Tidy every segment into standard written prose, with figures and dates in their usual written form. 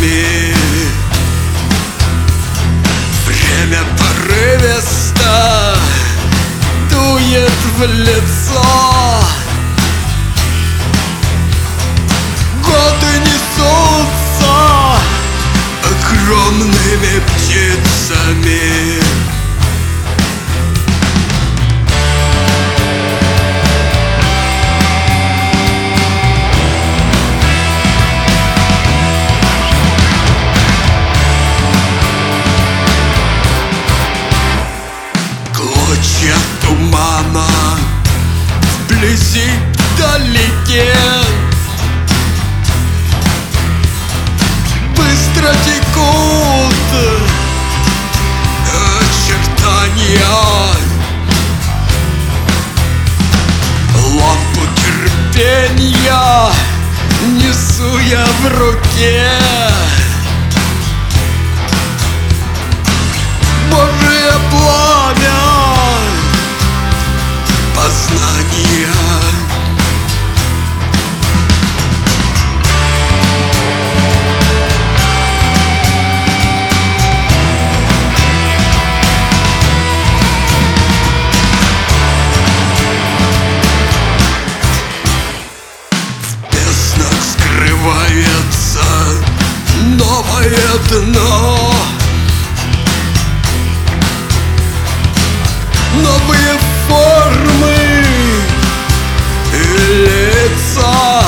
птицами. Время порывисто дует в лицо. Годы несутся огромными птицами. Клочья тумана вблизи, вдалеке быстро текут очертания. Лампу терпения несу я в руке. Божие пламя познания. Скрывается новое дно, новые формы и лица.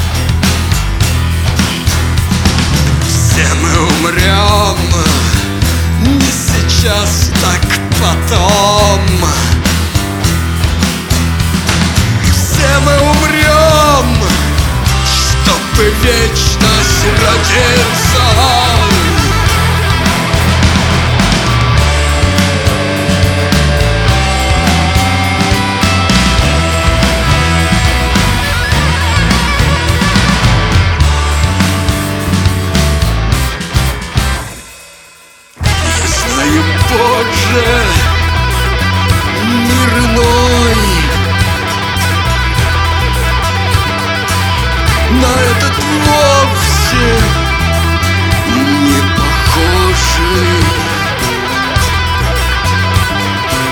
Все мы умрем, не сейчас, так потом. Все мы умрем, чтобы вечность родиться. Я знаю, Боже, мир иной, на этот вовсе не похожий.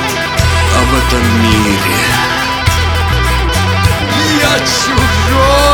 А в этом мире я чужой.